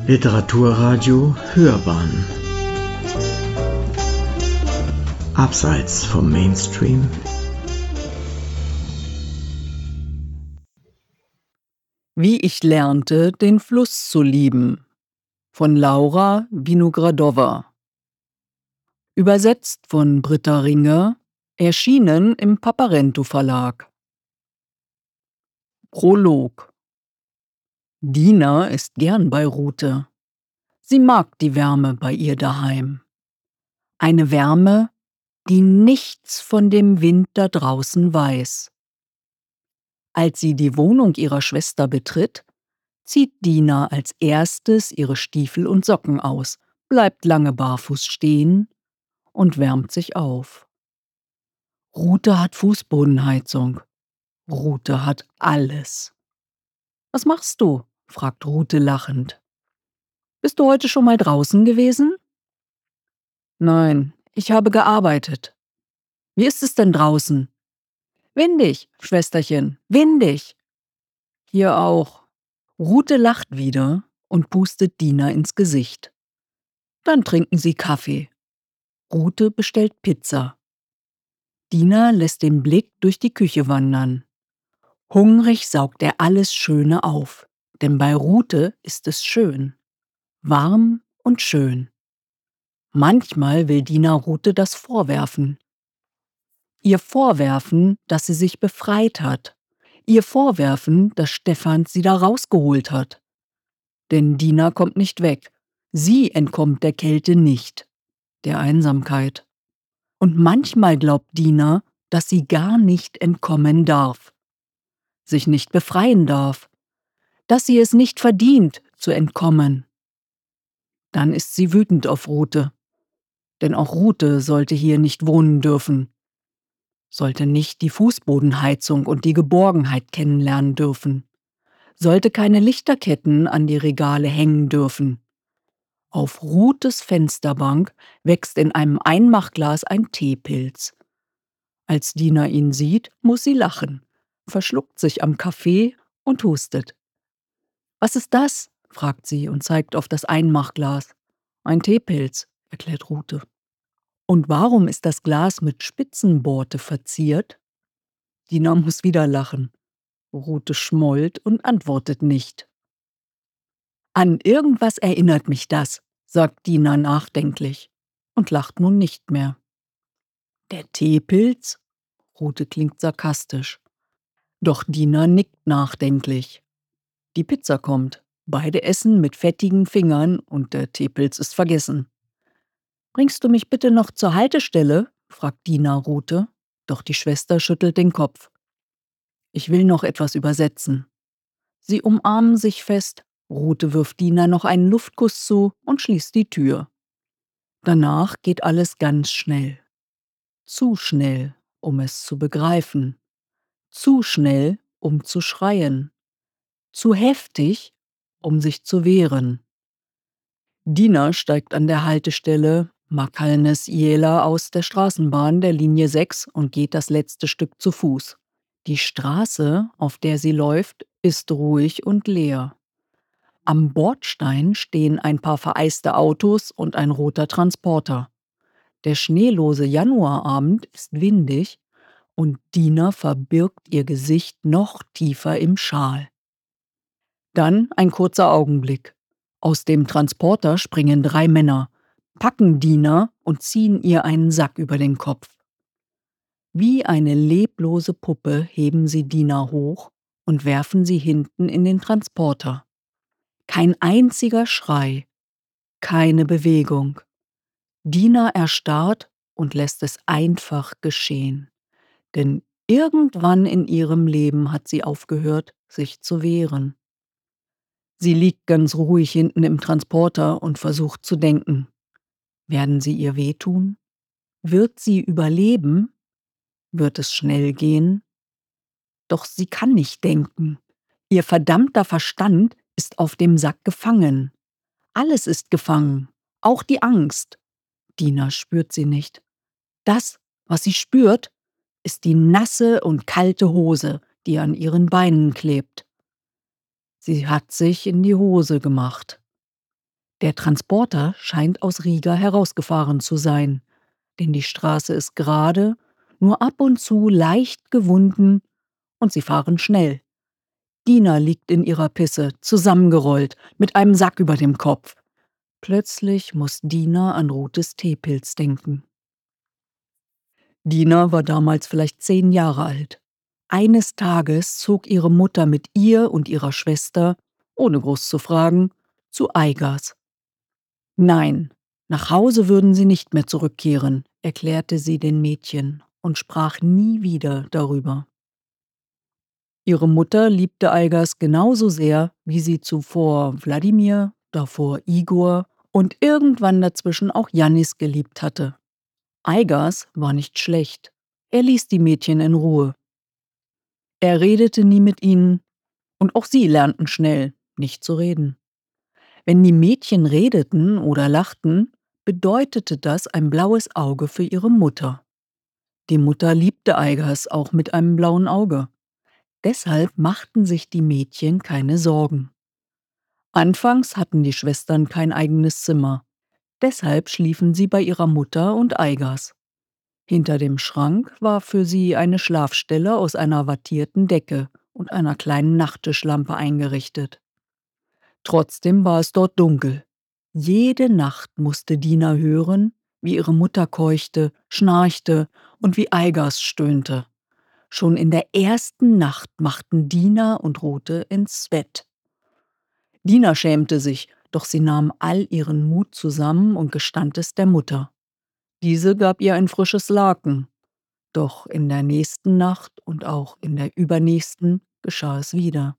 Literaturradio Hörbahn Abseits vom Mainstream. Wie ich lernte, den Fluss zu lieben, von Laura Vinogradova. Übersetzt von Britta Ringer, erschienen im Paparento Verlag. Prolog. Dina ist gern bei Rute. Sie mag die Wärme bei ihr daheim. Eine Wärme, die nichts von dem Wind da draußen weiß. Als sie die Wohnung ihrer Schwester betritt, zieht Dina als erstes ihre Stiefel und Socken aus, bleibt lange barfuß stehen und wärmt sich auf. Rute hat Fußbodenheizung. Rute hat alles. »Was machst du?« fragt Rute lachend. »Bist du heute schon mal draußen gewesen?« »Nein, ich habe gearbeitet.« »Wie ist es denn draußen?« »Windig, Schwesterchen, windig.« »Hier auch.« Rute lacht wieder und pustet Dina ins Gesicht. Dann trinken sie Kaffee. Rute bestellt Pizza. Dina lässt den Blick durch die Küche wandern. Hungrig saugt er alles Schöne auf, denn bei Rute ist es schön. Warm und schön. Manchmal will Dina Rute das vorwerfen. Ihr vorwerfen, dass sie sich befreit hat. Ihr vorwerfen, dass Stefan sie da rausgeholt hat. Denn Dina kommt nicht weg. Sie entkommt der Kälte nicht, der Einsamkeit. Und manchmal glaubt Dina, dass sie gar nicht entkommen darf, sich nicht befreien darf, dass sie es nicht verdient, zu entkommen. Dann ist sie wütend auf Rute. Denn auch Rute sollte hier nicht wohnen dürfen, sollte nicht die Fußbodenheizung und die Geborgenheit kennenlernen dürfen, sollte keine Lichterketten an die Regale hängen dürfen. Auf Rutes Fensterbank wächst in einem Einmachglas ein Teepilz. Als Dina ihn sieht, muss sie lachen, verschluckt sich am Kaffee und hustet. »Was ist das?« fragt sie und zeigt auf das Einmachglas. »Ein Teepilz«, erklärt Rute. »Und warum ist das Glas mit Spitzenborte verziert?« Dina muss wieder lachen. Rute schmollt und antwortet nicht. »An irgendwas erinnert mich das«, sagt Dina nachdenklich und lacht nun nicht mehr. »Der Teepilz?« Rute klingt sarkastisch. Doch Dina nickt nachdenklich. Die Pizza kommt. Beide essen mit fettigen Fingern und der Teepilz ist vergessen. »Bringst du mich bitte noch zur Haltestelle?« fragt Dina Rute, doch die Schwester schüttelt den Kopf. »Ich will noch etwas übersetzen.« Sie umarmen sich fest, Rute wirft Dina noch einen Luftkuss zu und schließt die Tür. Danach geht alles ganz schnell. Zu schnell, um es zu begreifen. Zu schnell, um zu schreien. Zu heftig, um sich zu wehren. Dina steigt an der Haltestelle Makalnes-Jela aus der Straßenbahn der Linie 6 und geht das letzte Stück zu Fuß. Die Straße, auf der sie läuft, ist ruhig und leer. Am Bordstein stehen ein paar vereiste Autos und ein roter Transporter. Der schneelose Januarabend ist windig und Dina verbirgt ihr Gesicht noch tiefer im Schal. Dann ein kurzer Augenblick. Aus dem Transporter springen 3 Männer, packen Dina und ziehen ihr einen Sack über den Kopf. Wie eine leblose Puppe heben sie Dina hoch und werfen sie hinten in den Transporter. Kein einziger Schrei, keine Bewegung. Dina erstarrt und lässt es einfach geschehen. Denn irgendwann in ihrem Leben hat sie aufgehört, sich zu wehren. Sie liegt ganz ruhig hinten im Transporter und versucht zu denken. Werden sie ihr wehtun? Wird sie überleben? Wird es schnell gehen? Doch sie kann nicht denken. Ihr verdammter Verstand ist auf dem Sack gefangen. Alles ist gefangen, auch die Angst. Dina spürt sie nicht. Das, was sie spürt, ist die nasse und kalte Hose, die an ihren Beinen klebt. Sie hat sich in die Hose gemacht. Der Transporter scheint aus Riga herausgefahren zu sein, denn die Straße ist gerade, nur ab und zu leicht gewunden und sie fahren schnell. Dina liegt in ihrer Pisse, zusammengerollt, mit einem Sack über dem Kopf. Plötzlich muss Dina an Rutes Teepilz denken. Dina war damals vielleicht 10 Jahre alt. Eines Tages zog ihre Mutter mit ihr und ihrer Schwester, ohne groß zu fragen, zu Eigas. Nein, nach Hause würden sie nicht mehr zurückkehren, erklärte sie den Mädchen und sprach nie wieder darüber. Ihre Mutter liebte Eigas genauso sehr, wie sie zuvor Wladimir, davor Igor und irgendwann dazwischen auch Jannis geliebt hatte. Eigas war nicht schlecht. Er ließ die Mädchen in Ruhe. Er redete nie mit ihnen und auch sie lernten schnell, nicht zu reden. Wenn die Mädchen redeten oder lachten, bedeutete das ein blaues Auge für ihre Mutter. Die Mutter liebte Eigas auch mit einem blauen Auge. Deshalb machten sich die Mädchen keine Sorgen. Anfangs hatten die Schwestern kein eigenes Zimmer. Deshalb schliefen sie bei ihrer Mutter und Eigas. Hinter dem Schrank war für sie eine Schlafstelle aus einer wattierten Decke und einer kleinen Nachttischlampe eingerichtet. Trotzdem war es dort dunkel. Jede Nacht musste Dina hören, wie ihre Mutter keuchte, schnarchte und wie Eigas stöhnte. Schon in der ersten Nacht machten Dina und Rute ins Bett. Dina schämte sich, doch sie nahm all ihren Mut zusammen und gestand es der Mutter. Diese gab ihr ein frisches Laken. Doch in der nächsten Nacht und auch in der übernächsten geschah es wieder.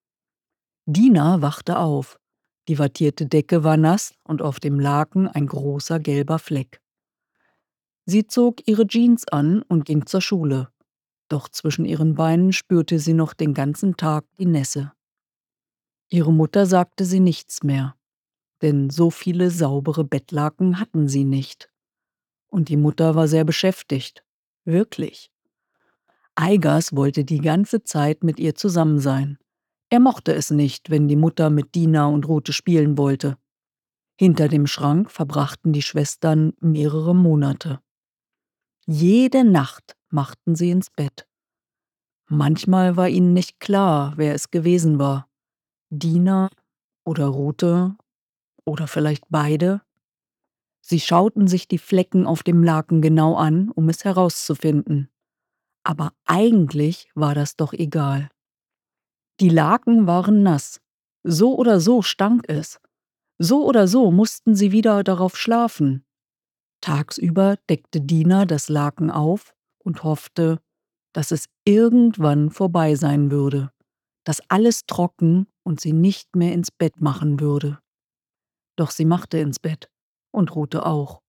Dina wachte auf. Die wattierte Decke war nass und auf dem Laken ein großer gelber Fleck. Sie zog ihre Jeans an und ging zur Schule. Doch zwischen ihren Beinen spürte sie noch den ganzen Tag die Nässe. Ihre Mutter sagte sie nichts mehr, denn so viele saubere Bettlaken hatten sie nicht. Und die Mutter war sehr beschäftigt. Wirklich. Eigas wollte die ganze Zeit mit ihr zusammen sein. Er mochte es nicht, wenn die Mutter mit Dina und Rute spielen wollte. Hinter dem Schrank verbrachten die Schwestern mehrere Monate. Jede Nacht machten sie ins Bett. Manchmal war ihnen nicht klar, wer es gewesen war. Dina oder Rute oder vielleicht beide. Sie schauten sich die Flecken auf dem Laken genau an, um es herauszufinden. Aber eigentlich war das doch egal. Die Laken waren nass. So oder so stank es. So oder so mussten sie wieder darauf schlafen. Tagsüber deckte Dina das Laken auf und hoffte, dass es irgendwann vorbei sein würde, dass alles trocken und sie nicht mehr ins Bett machen würde. Doch sie machte ins Bett und Rute auch.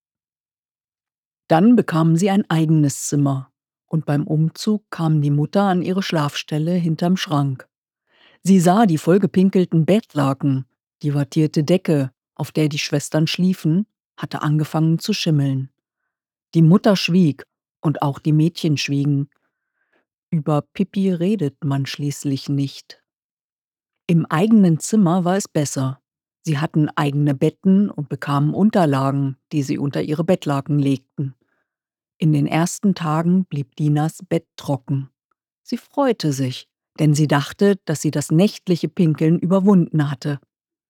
Dann bekamen sie ein eigenes Zimmer und beim Umzug kam die Mutter an ihre Schlafstelle hinterm Schrank. Sie sah die vollgepinkelten Bettlaken, die wattierte Decke, auf der die Schwestern schliefen, hatte angefangen zu schimmeln. Die Mutter schwieg und auch die Mädchen schwiegen. Über Pippi redet man schließlich nicht. Im eigenen Zimmer war es besser. Sie hatten eigene Betten und bekamen Unterlagen, die sie unter ihre Bettlaken legten. In den ersten Tagen blieb Dinas Bett trocken. Sie freute sich, denn sie dachte, dass sie das nächtliche Pinkeln überwunden hatte.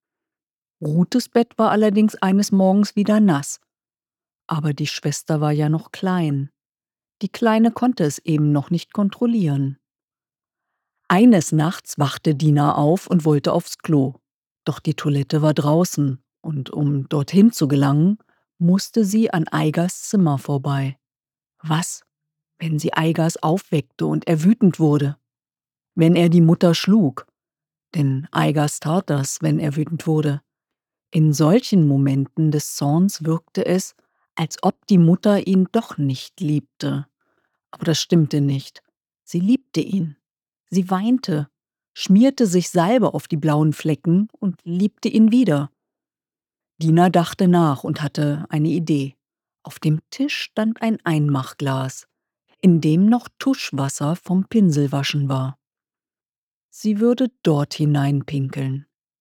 Rutes Bett war allerdings eines Morgens wieder nass. Aber die Schwester war ja noch klein. Die Kleine konnte es eben noch nicht kontrollieren. Eines Nachts wachte Dina auf und wollte aufs Klo. Doch die Toilette war draußen und um dorthin zu gelangen, musste sie an Eigas Zimmer vorbei. Was, wenn sie Eigas aufweckte und er wütend wurde? Wenn er die Mutter schlug? Denn Eigas tat das, wenn er wütend wurde. In solchen Momenten des Zorns wirkte es, als ob die Mutter ihn doch nicht liebte. Aber das stimmte nicht. Sie liebte ihn. Sie weinte, schmierte sich Salbe auf die blauen Flecken und liebte ihn wieder. Dina dachte nach und hatte eine Idee. Auf dem Tisch stand ein Einmachglas, in dem noch Tuschwasser vom Pinselwaschen war. Sie würde dort hineinpinkeln.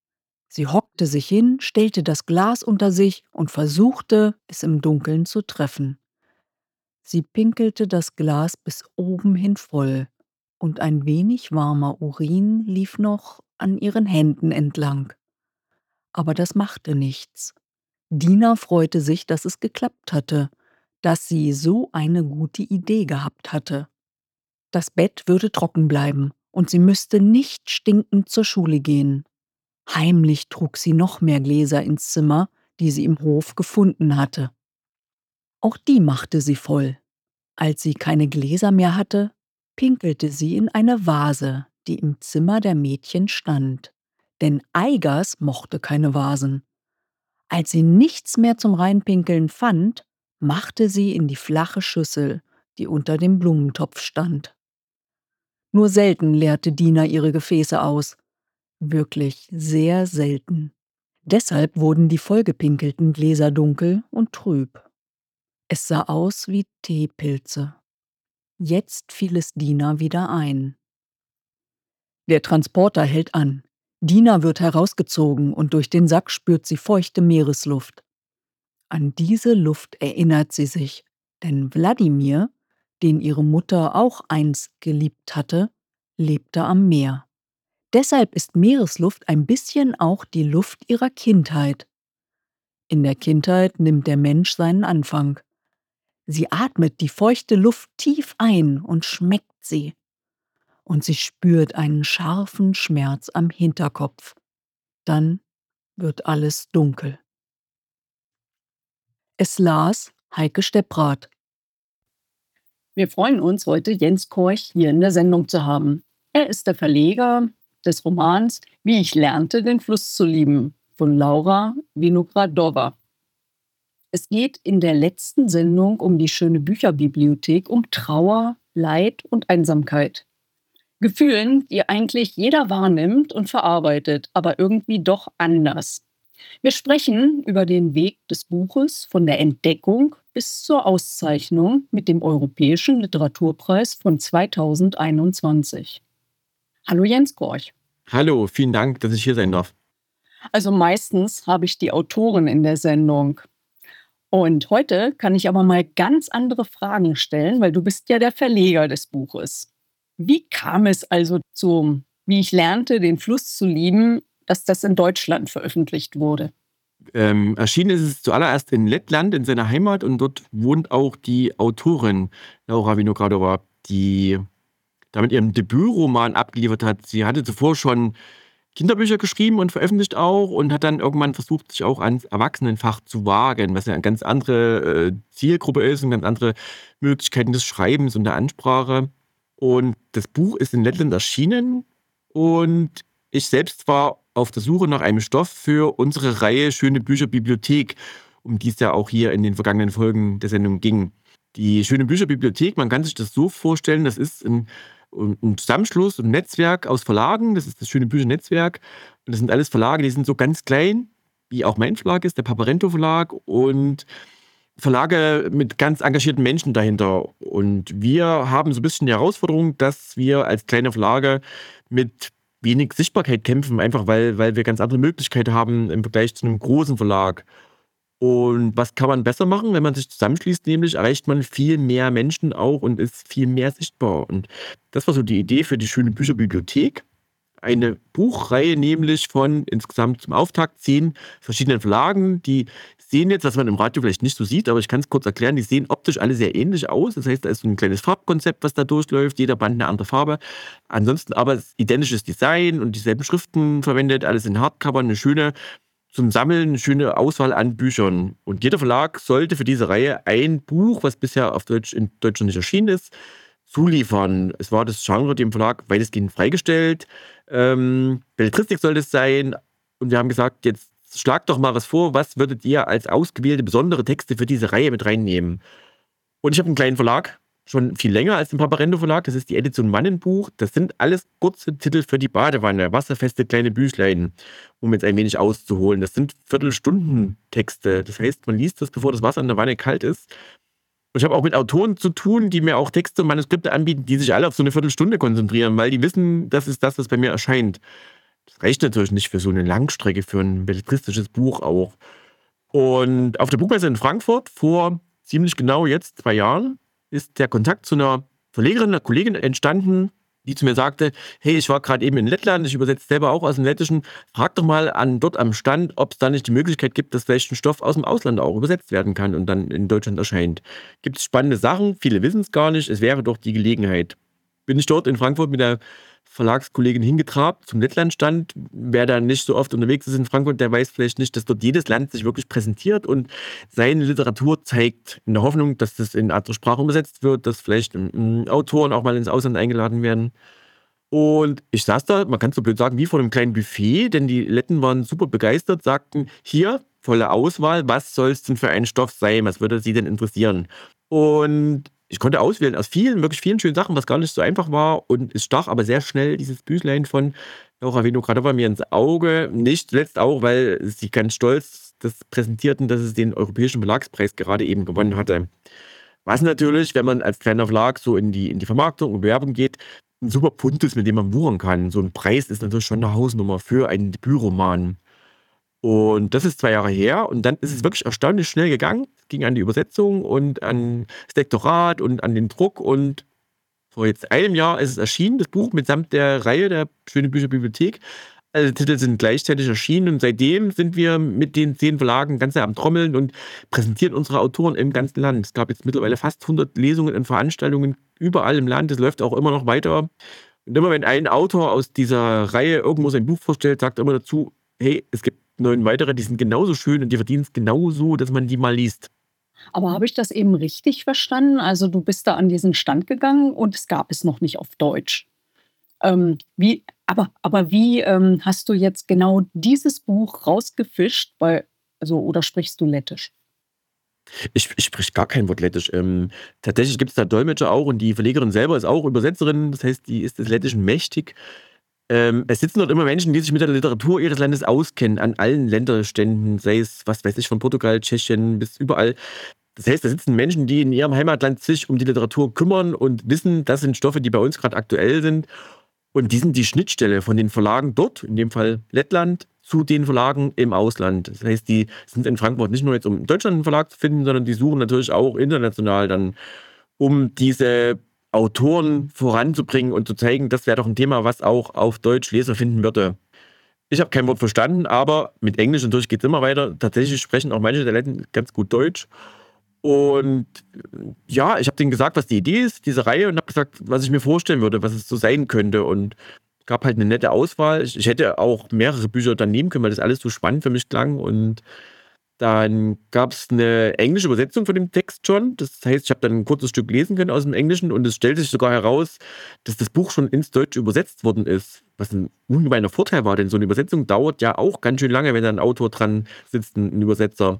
Sie hockte sich hin, stellte das Glas unter sich und versuchte, es im Dunkeln zu treffen. Sie pinkelte das Glas bis oben hin voll, und ein wenig warmer Urin lief noch an ihren Händen entlang. Aber das machte nichts. Dina freute sich, dass es geklappt hatte, dass sie so eine gute Idee gehabt hatte. Das Bett würde trocken bleiben und sie müsste nicht stinkend zur Schule gehen. Heimlich trug sie noch mehr Gläser ins Zimmer, die sie im Hof gefunden hatte. Auch die machte sie voll. Als sie keine Gläser mehr hatte, pinkelte sie in eine Vase, die im Zimmer der Mädchen stand. Denn Eigers mochte keine Vasen. Als sie nichts mehr zum Reinpinkeln fand, machte sie in die flache Schüssel, die unter dem Blumentopf stand. Nur selten leerte Dina ihre Gefäße aus. Wirklich sehr selten. Deshalb wurden die vollgepinkelten Gläser dunkel und trüb. Es sah aus wie Teepilze. Jetzt fiel es Dina wieder ein. Der Transporter hält an. Dina wird herausgezogen und durch den Sack spürt sie feuchte Meeresluft. An diese Luft erinnert sie sich, denn Wladimir, den ihre Mutter auch einst geliebt hatte, lebte am Meer. Deshalb ist Meeresluft ein bisschen auch die Luft ihrer Kindheit. In der Kindheit nimmt der Mensch seinen Anfang. Sie atmet die feuchte Luft tief ein und schmeckt sie. Und sie spürt einen scharfen Schmerz am Hinterkopf. Dann wird alles dunkel. Es las Heike Stepprath. Wir freuen uns, heute Jens Korch hier in der Sendung zu haben. Er ist der Verleger des Romans Wie ich lernte, den Fluss zu lieben von Laura Vinogradova. Es geht in der letzten Sendung um die schöne Bücherbibliothek, um Trauer, Leid und Einsamkeit. Gefühlen, die eigentlich jeder wahrnimmt und verarbeitet, aber irgendwie doch anders. Wir sprechen über den Weg des Buches von der Entdeckung bis zur Auszeichnung mit dem Europäischen Literaturpreis von 2021. Hallo Jens Korch. Hallo, vielen Dank, dass ich hier sein darf. Also meistens habe ich die Autorin in der Sendung. Und heute kann ich aber mal ganz andere Fragen stellen, weil du bist ja der Verleger des Buches. Wie kam es also zum Wie ich lernte, den Fluss zu lieben, dass das in Deutschland veröffentlicht wurde? Erschienen ist es zuallererst in Lettland, in seiner Heimat, und dort wohnt auch die Autorin Laura Vinogradova, die damit ihren Debütroman abgeliefert hat. Sie hatte zuvor schon Kinderbücher geschrieben und veröffentlicht auch und hat dann irgendwann versucht, sich auch ans Erwachsenenfach zu wagen, was ja eine ganz andere Zielgruppe ist und ganz andere Möglichkeiten des Schreibens und der Ansprache. Und das Buch ist in Lettland erschienen und ich selbst war auf der Suche nach einem Stoff für unsere Reihe Schöne Bücherbibliothek, um die es ja auch hier in den vergangenen Folgen der Sendung ging. Die Schöne Bücherbibliothek, man kann sich das so vorstellen, das ist ein Zusammenschluss, ein Netzwerk aus Verlagen, das ist das Schöne Büchernetzwerk. Und das sind alles Verlage, die sind so ganz klein, wie auch mein Verlag ist, der Paparento Verlag, und Verlage mit ganz engagierten Menschen dahinter. Und wir haben so ein bisschen die Herausforderung, dass wir als kleine Verlage mit wenig Sichtbarkeit kämpfen, einfach weil wir ganz andere Möglichkeiten haben im Vergleich zu einem großen Verlag. Und was kann man besser machen, wenn man sich zusammenschließt? Nämlich erreicht man viel mehr Menschen auch und ist viel mehr sichtbar. Und das war so die Idee für die Schöne Bücherbibliothek. Eine Buchreihe nämlich von insgesamt zum Auftakt 10 verschiedenen Verlagen. Die sehen jetzt, was man im Radio vielleicht nicht so sieht, aber ich kann es kurz erklären, die sehen optisch alle sehr ähnlich aus. Das heißt, da ist so ein kleines Farbkonzept, was da durchläuft, jeder Band eine andere Farbe. Ansonsten aber identisches Design und dieselben Schriften verwendet, alles in Hardcover, eine schöne zum Sammeln, eine schöne Auswahl an Büchern. Und jeder Verlag sollte für diese Reihe ein Buch, was bisher auf Deutsch in Deutschland nicht erschienen ist, zuliefern. Es war das Genre dem Verlag weitestgehend freigestellt. Belletristik sollte es sein. Und wir haben gesagt, jetzt schlagt doch mal was vor, was würdet ihr als ausgewählte besondere Texte für diese Reihe mit reinnehmen? Und ich habe einen kleinen Verlag, schon viel länger als den Paparento Verlag. Das ist die Edition Mannenbuch. Das sind alles kurze Titel für die Badewanne, wasserfeste kleine Büchlein, um jetzt ein wenig auszuholen. Das sind Viertelstunden-Texte. Das heißt, man liest das, bevor das Wasser in der Wanne kalt ist. Und ich habe auch mit Autoren zu tun, die mir auch Texte und Manuskripte anbieten, die sich alle auf so eine Viertelstunde konzentrieren, weil die wissen, das ist das, was bei mir erscheint. Das reicht natürlich nicht für so eine Langstrecke, für ein belletristisches Buch auch. Und auf der Buchmesse in Frankfurt vor ziemlich genau jetzt 2 Jahren ist der Kontakt zu einer Verlegerin, einer Kollegin entstanden, die zu mir sagte: Hey, ich war gerade eben in Lettland, ich übersetze selber auch aus dem Lettischen. Frag doch mal dort am Stand, ob es da nicht die Möglichkeit gibt, dass vielleicht ein Stoff aus dem Ausland auch übersetzt werden kann und dann in Deutschland erscheint. Gibt es spannende Sachen, viele wissen es gar nicht, es wäre doch die Gelegenheit. Bin ich dort in Frankfurt mit der Verlagskollegin hingetrabt zum Lettland-Stand. Wer da nicht so oft unterwegs ist in Frankfurt, der weiß vielleicht nicht, dass dort jedes Land sich wirklich präsentiert und seine Literatur zeigt, in der Hoffnung, dass das in andere Sprachen übersetzt wird, dass vielleicht Autoren auch mal ins Ausland eingeladen werden. Und ich saß da, man kann es so blöd sagen, wie vor einem kleinen Buffet, denn die Letten waren super begeistert, sagten: Hier, volle Auswahl, was soll es denn für ein Stoff sein, was würde Sie denn interessieren? Und ich konnte auswählen aus vielen, wirklich vielen schönen Sachen, was gar nicht so einfach war. Und es stach aber sehr schnell dieses Büchlein von Laura Vinogradova mir ins Auge. Nicht zuletzt auch, weil sie ganz stolz das präsentierten, dass es den Europäischen Verlagspreis gerade eben gewonnen hatte. Was natürlich, wenn man als kleiner Verlag so in die Vermarktung und Werbung geht, ein super Punkt ist, mit dem man wuchern kann. So ein Preis ist natürlich schon eine Hausnummer für einen Debütroman. Und das ist 2 Jahre her und dann ist es wirklich erstaunlich schnell gegangen. Es ging an die Übersetzung und an das Lektorat und an den Druck und vor jetzt einem Jahr ist es erschienen, das Buch mitsamt der Reihe der Schöne Bücher Bibliothek. Alle Titel sind gleichzeitig erschienen und seitdem sind wir mit den 10 Verlagen ganz am Trommeln und präsentieren unsere Autoren im ganzen Land. Es gab jetzt mittlerweile fast 100 Lesungen und Veranstaltungen überall im Land. Es läuft auch immer noch weiter. Und immer wenn ein Autor aus dieser Reihe irgendwo sein Buch vorstellt, sagt er immer dazu: Hey, es gibt 9 weitere, die sind genauso schön und die verdienen es genauso, dass man die mal liest. Aber habe ich das eben richtig verstanden? Also du bist da an diesen Stand gegangen und es gab es noch nicht auf Deutsch. Wie hast du jetzt genau dieses Buch rausgefischt? Oder sprichst du Lettisch? Ich spreche gar kein Wort Lettisch. Tatsächlich gibt es da Dolmetscher auch und die Verlegerin selber ist auch Übersetzerin, das heißt, die ist des Lettischen mächtig. Es sitzen dort immer Menschen, die sich mit der Literatur ihres Landes auskennen, an allen Länderständen, sei es, was weiß ich, von Portugal, Tschechien bis überall. Das heißt, da sitzen Menschen, die in ihrem Heimatland sich um die Literatur kümmern und wissen, das sind Stoffe, die bei uns gerade aktuell sind. Und die sind die Schnittstelle von den Verlagen dort, in dem Fall Lettland, zu den Verlagen im Ausland. Das heißt, die sind in Frankfurt nicht nur jetzt, um in Deutschland einen Verlag zu finden, sondern die suchen natürlich auch international dann, um diese Autoren voranzubringen und zu zeigen, das wäre doch ein Thema, was auch auf Deutsch Leser finden würde. Ich habe kein Wort verstanden, aber mit Englisch natürlich geht es immer weiter. Tatsächlich sprechen auch manche der Letten ganz gut Deutsch. Und ja, ich habe denen gesagt, was die Idee ist, diese Reihe, und habe gesagt, was ich mir vorstellen würde, was es so sein könnte. Und es gab halt eine nette Auswahl. Ich hätte auch mehrere Bücher dann nehmen können, weil das alles so spannend für mich klang. Und dann gab es eine englische Übersetzung von dem Text schon. Das heißt, ich habe dann ein kurzes Stück lesen können aus dem Englischen und es stellte sich sogar heraus, dass das Buch schon ins Deutsche übersetzt worden ist. Was ein ungemeiner Vorteil war, denn so eine Übersetzung dauert ja auch ganz schön lange, wenn da ein Autor dran sitzt, ein Übersetzer.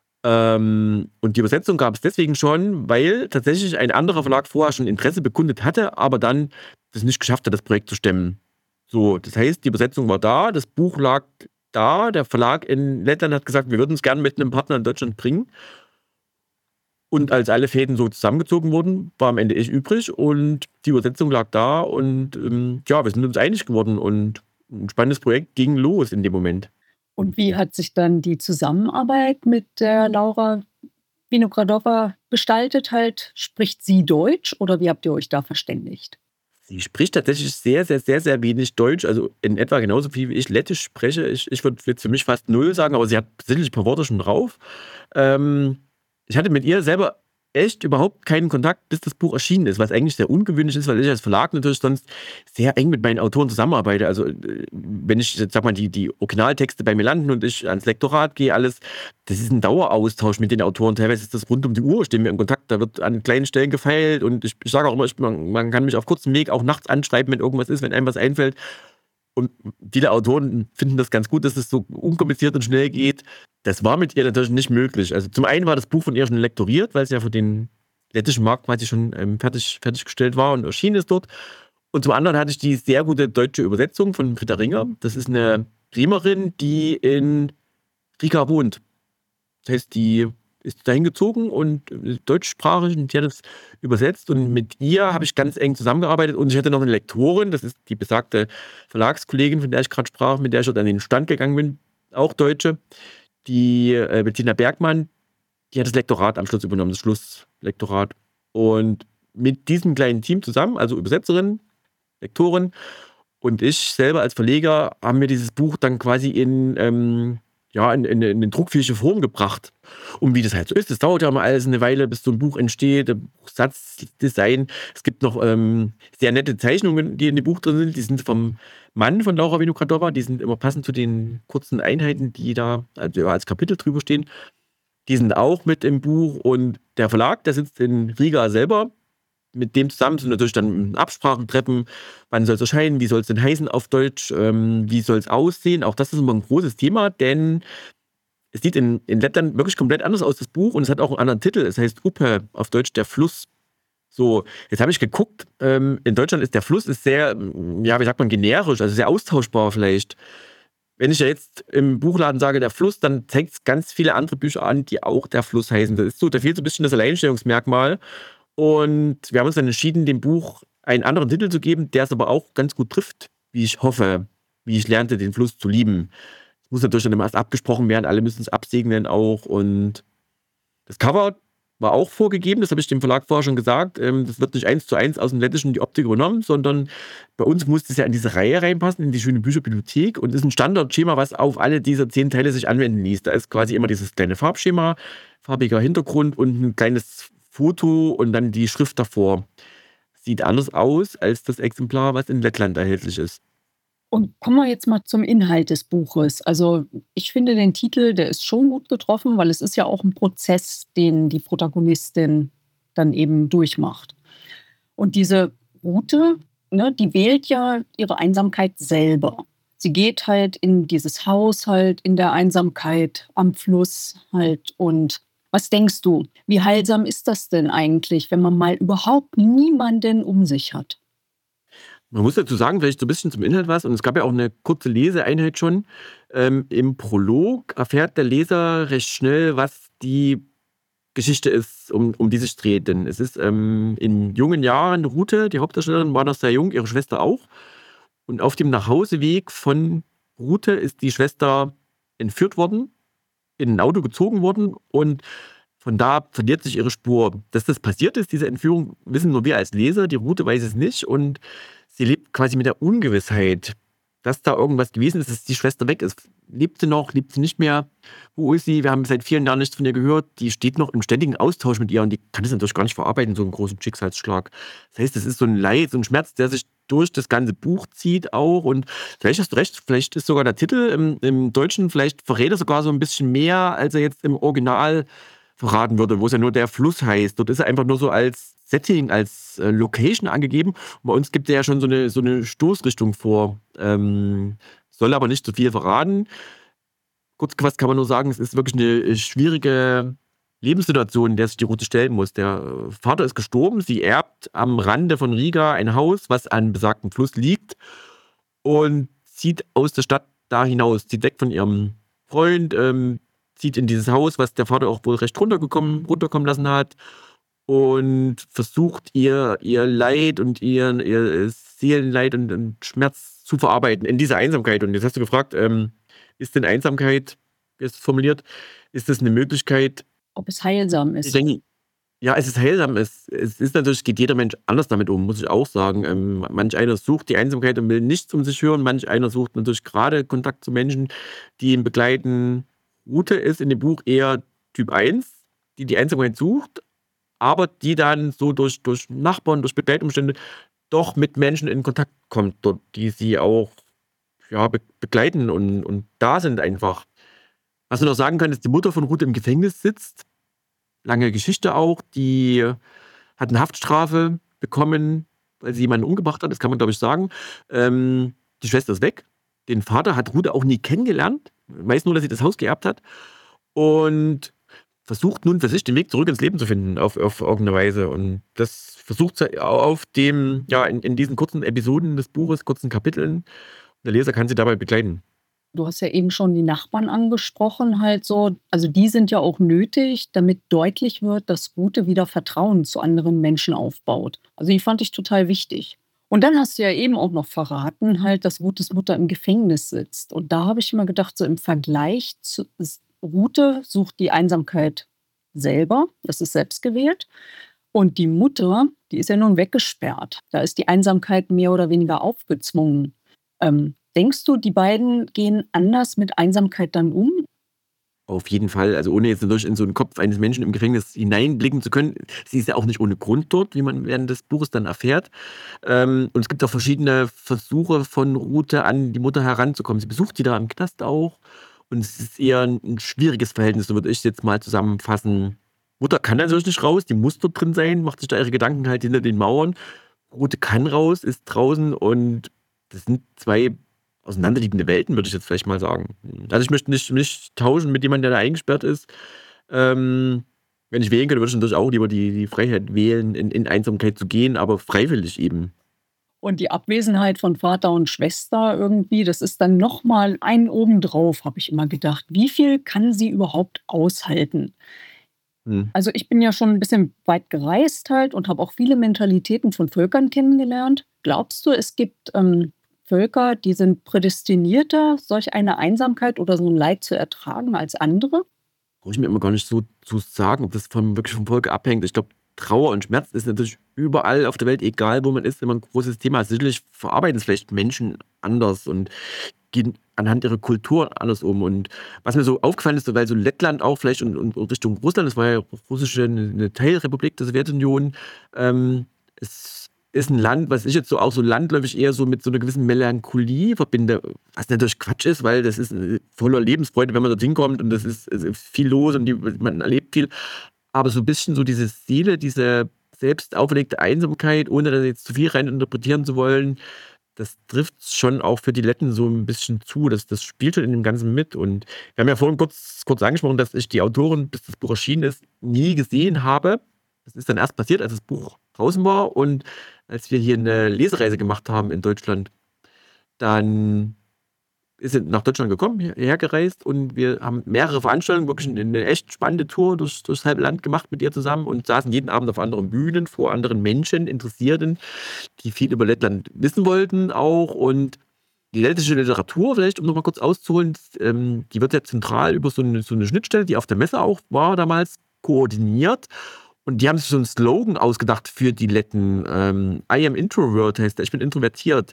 Und die Übersetzung gab es deswegen schon, weil tatsächlich ein anderer Verlag vorher schon Interesse bekundet hatte, aber dann das nicht geschafft hat, das Projekt zu stemmen. So, das heißt, die Übersetzung war da, das Buch lag da, der Verlag in Lettland hat gesagt, wir würden es gerne mit einem Partner in Deutschland bringen. Und als alle Fäden so zusammengezogen wurden, war am Ende ich übrig und die Übersetzung lag da und ja, wir sind uns einig geworden und ein spannendes Projekt ging los in dem Moment. Und wie hat sich dann die Zusammenarbeit mit der Laura Vinogradova gestaltet? Spricht sie Deutsch oder wie habt ihr euch da verständigt? Sie spricht tatsächlich sehr, sehr, sehr, sehr wenig Deutsch, also in etwa genauso viel wie ich Lettisch spreche. Ich würde jetzt für mich fast 0 sagen, aber sie hat sicherlich ein paar Worte schon drauf. Ich hatte mit ihr selber echt überhaupt keinen Kontakt, bis das Buch erschienen ist, was eigentlich sehr ungewöhnlich ist, weil ich als Verlag natürlich sonst sehr eng mit meinen Autoren zusammenarbeite. Also wenn ich, sag mal, die Originaltexte bei mir landen und ich ans Lektorat gehe, alles, das ist ein Daueraustausch mit den Autoren. Teilweise ist das rund um die Uhr, stehen wir in Kontakt, da wird an kleinen Stellen gefeilt und ich sage auch immer, man kann mich auf kurzem Weg auch nachts anschreiben, wenn irgendwas ist, wenn einem was einfällt. Und viele Autoren finden das ganz gut, dass es so unkompliziert und schnell geht. Das war mit ihr natürlich nicht möglich. Also zum einen war das Buch von ihr schon lektoriert, weil es ja für den lettischen Markt quasi schon fertiggestellt war und erschienen ist dort. Und zum anderen hatte ich die sehr gute deutsche Übersetzung von Britta Ringer. Das ist eine Bremerin, die in Riga wohnt. Das heißt, die ist dahin gezogen und deutschsprachig und die hat es übersetzt und mit ihr habe ich ganz eng zusammengearbeitet und ich hatte noch eine Lektorin, das ist die besagte Verlagskollegin, von der ich gerade sprach, mit der ich dort an den Stand gegangen bin, auch Deutsche, die Bettina Bergmann, die hat das Lektorat am Schluss übernommen, das Schlusslektorat. Und mit diesem kleinen Team zusammen, also Übersetzerin, Lektorin und ich selber als Verleger, haben wir dieses Buch dann quasi in eine druckfähige Form gebracht. Und wie das halt so ist, das dauert ja immer alles eine Weile, bis so ein Buch entsteht, Satzdesign. Es gibt noch sehr nette Zeichnungen, die in dem Buch drin sind. Die sind vom Mann von Laura Vinogradova. Die sind immer passend zu den kurzen Einheiten, die da als Kapitel drüber stehen. Die sind auch mit im Buch. Und der Verlag, der sitzt in Riga selber. Mit dem zusammen sind natürlich dann Absprachen treffen, wann soll es erscheinen, wie soll es denn heißen auf Deutsch, wie soll es aussehen. Auch das ist immer ein großes Thema, denn es sieht in Lettland wirklich komplett anders aus, das Buch, und es hat auch einen anderen Titel. Es heißt Upe, auf Deutsch der Fluss. So, jetzt habe ich geguckt, in Deutschland ist der Fluss sehr, ja, wie sagt man, generisch, also sehr austauschbar vielleicht. Wenn ich ja jetzt im Buchladen sage, der Fluss, dann zeigt es ganz viele andere Bücher an, die auch der Fluss heißen. Da fehlt so ein bisschen das Alleinstellungsmerkmal. Und wir haben uns dann entschieden, dem Buch einen anderen Titel zu geben, der es aber auch ganz gut trifft, wie ich hoffe, wie ich lernte, den Fluss zu lieben. Es muss natürlich dann immer erst abgesprochen werden, alle müssen es absegnen auch. Und das Cover war auch vorgegeben, das habe ich dem Verlag vorher schon gesagt. Das wird nicht 1:1 aus dem Lettischen die Optik übernommen, sondern bei uns muss das ja in diese Reihe reinpassen, in die schöne Bücherbibliothek. Und das ist ein Standardschema, was auf alle dieser 10 Teile sich anwenden ließ. Da ist quasi immer dieses kleine Farbschema, farbiger Hintergrund und ein kleines Foto und dann die Schrift davor. Sieht anders aus als das Exemplar, was in Lettland erhältlich ist. Und kommen wir jetzt mal zum Inhalt des Buches. Also ich finde den Titel, der ist schon gut getroffen, weil es ist ja auch ein Prozess, den die Protagonistin dann eben durchmacht. Und diese Route, ne, die wählt ja ihre Einsamkeit selber. Sie geht halt in dieses Haus halt in der Einsamkeit am Fluss halt. Und was denkst du, wie heilsam ist das denn eigentlich, wenn man mal überhaupt niemanden um sich hat? Man muss dazu sagen, vielleicht so ein bisschen zum Inhalt was, und es gab ja auch eine kurze Leseeinheit schon. Im Prolog erfährt der Leser recht schnell, was die Geschichte ist, um die sich dreht. Denn es ist in jungen Jahren Rute, die Hauptdarstellerin, war noch sehr jung, ihre Schwester auch. Und auf dem Nachhauseweg von Rute ist die Schwester entführt worden, in ein Auto gezogen worden und von da verliert sich ihre Spur. Dass das passiert ist, diese Entführung, wissen nur wir als Leser, die Rute weiß es nicht und sie lebt quasi mit der Ungewissheit, dass da irgendwas gewesen ist, dass die Schwester weg ist. Lebt sie noch, lebt sie nicht mehr? Wo ist sie? Wir haben seit vielen Jahren nichts von ihr gehört. Die steht noch im ständigen Austausch mit ihr und die kann das natürlich gar nicht verarbeiten, so einen großen Schicksalsschlag. Das heißt, es ist so ein Leid, so ein Schmerz, der sich durch das ganze Buch zieht auch. Und vielleicht hast du recht, vielleicht ist sogar der Titel im Deutschen, vielleicht verrät er sogar so ein bisschen mehr, als er jetzt im Original verraten würde, wo es ja nur der Fluss heißt. Dort ist er einfach nur so als Setting, als Location angegeben. Und bei uns gibt er ja schon so eine Stoßrichtung vor. Soll aber nicht zu viel verraten. Kurz gefasst kann man nur sagen, es ist wirklich eine schwierige Lebenssituation, in der sich die Rute stellen muss. Der Vater ist gestorben, sie erbt am Rande von Riga ein Haus, was an besagtem Fluss liegt und zieht aus der Stadt da hinaus, zieht weg von ihrem Freund, zieht in dieses Haus, was der Vater auch wohl recht runterkommen lassen hat und versucht ihr Leid und ihr Seelenleid und Schmerz zu verarbeiten in dieser Einsamkeit. Und jetzt hast du gefragt, ist denn Einsamkeit, wie ist es formuliert, ist das eine Möglichkeit? Ob es heilsam Ich ist. denke, ja, es ist heilsam. Es ist natürlich, geht jeder Mensch anders damit um, muss ich auch sagen. Manch einer sucht die Einsamkeit und will nichts um sich hören. Manch einer sucht natürlich gerade Kontakt zu Menschen, die ihn begleiten. Rute ist in dem Buch eher Typ 1, die Einsamkeit sucht, aber die dann so durch Nachbarn, durch Begleitumstände doch mit Menschen in Kontakt kommt, dort, die sie auch begleiten und da sind einfach. Was man noch sagen kann, ist, die Mutter von Rute im Gefängnis sitzt. Lange Geschichte auch. Die hat eine Haftstrafe bekommen, weil sie jemanden umgebracht hat. Das kann man, glaube ich, sagen. Die Schwester ist weg. Den Vater hat Rute auch nie kennengelernt. Weiß nur, dass sie das Haus geerbt hat. Und versucht nun für sich den Weg zurück ins Leben zu finden, auf irgendeine Weise. Und das versucht sie auf dem, in diesen kurzen Episoden des Buches, kurzen Kapiteln. Der Leser kann sie dabei begleiten. Du hast ja eben schon die Nachbarn angesprochen, halt so. Also die sind ja auch nötig, damit deutlich wird, dass Rute wieder Vertrauen zu anderen Menschen aufbaut. Also die fand ich total wichtig. Und dann hast du ja eben auch noch verraten, halt, dass Rutes Mutter im Gefängnis sitzt. Und da habe ich immer gedacht, so im Vergleich zu Rute sucht die Einsamkeit selber, das ist selbst gewählt. Und die Mutter, die ist ja nun weggesperrt. Da ist die Einsamkeit mehr oder weniger aufgezwungen. Denkst du, die beiden gehen anders mit Einsamkeit dann um? Auf jeden Fall, also ohne jetzt natürlich in so einen Kopf eines Menschen im Gefängnis hineinblicken zu können. Sie ist ja auch nicht ohne Grund dort, wie man während des Buches dann erfährt. Und es gibt auch verschiedene Versuche von Rute an die Mutter heranzukommen. Sie besucht sie da im Knast auch. Und es ist eher ein schwieriges Verhältnis, so würde ich es jetzt mal zusammenfassen. Mutter kann natürlich nicht raus, die muss dort drin sein, macht sich da ihre Gedanken halt hinter den Mauern. Rute kann raus, ist draußen und das sind zwei auseinanderliegende Welten, würde ich jetzt vielleicht mal sagen. Also ich möchte nicht tauschen mit jemandem, der da eingesperrt ist. Wenn ich wählen könnte, würde ich natürlich auch lieber die Freiheit wählen, in Einsamkeit zu gehen, aber freiwillig eben. Und die Abwesenheit von Vater und Schwester irgendwie, das ist dann noch mal ein obendrauf, habe ich immer gedacht. Wie viel kann sie überhaupt aushalten? Hm. Also ich bin ja schon ein bisschen weit gereist halt und habe auch viele Mentalitäten von Völkern kennengelernt. Glaubst du, es gibt Völker, die sind prädestinierter, solch eine Einsamkeit oder so ein Leid zu ertragen als andere? Brauche ich mir immer gar nicht so zu sagen, ob das wirklich vom Volk abhängt. Ich glaube, Trauer und Schmerz ist natürlich überall auf der Welt, egal wo man ist, immer ein großes Thema. Sicherlich verarbeiten es vielleicht Menschen anders und gehen anhand ihrer Kultur anders um. Und was mir so aufgefallen ist, so, weil so Lettland auch vielleicht und Richtung Russland, das war ja russische eine Teilrepublik der Sowjetunion, es ist ein Land, was ich jetzt so auch so landläufig eher so mit so einer gewissen Melancholie verbinde, was natürlich Quatsch ist, weil das ist voller Lebensfreude, wenn man dorthin kommt und es ist viel los und man erlebt viel. Aber so ein bisschen so diese Seele, diese selbst auferlegte Einsamkeit, ohne da jetzt zu viel rein interpretieren zu wollen, das trifft schon auch für die Letten so ein bisschen zu. Das spielt schon in dem Ganzen mit. Und wir haben ja vorhin kurz angesprochen, dass ich die Autorin, bis das Buch erschienen ist, nie gesehen habe. Das ist dann erst passiert, als das Buch draußen war und als wir hier eine Lesereise gemacht haben in Deutschland. Dann ist sie nach Deutschland gekommen, hierher gereist und wir haben mehrere Veranstaltungen, wirklich eine echt spannende Tour durchs halbe Land gemacht mit ihr zusammen und saßen jeden Abend auf anderen Bühnen vor anderen Menschen, Interessierten, die viel über Lettland wissen wollten auch. Und die lettische Literatur, vielleicht um nochmal kurz auszuholen, die wird ja zentral über so eine Schnittstelle, die auf der Messe auch war damals, koordiniert. Und die haben sich so einen Slogan ausgedacht für die Letten. I am introvert heißt der, ich bin introvertiert.